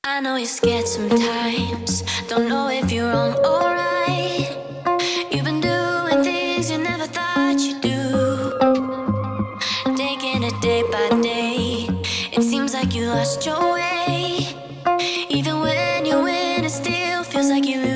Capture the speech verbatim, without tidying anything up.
I know you're scared sometimes, don't know if you're wrong or right. You've been doing things you never thought you'd do, taking it day by day. It seems like you lost your way. Even when you win, it still feels like you lose.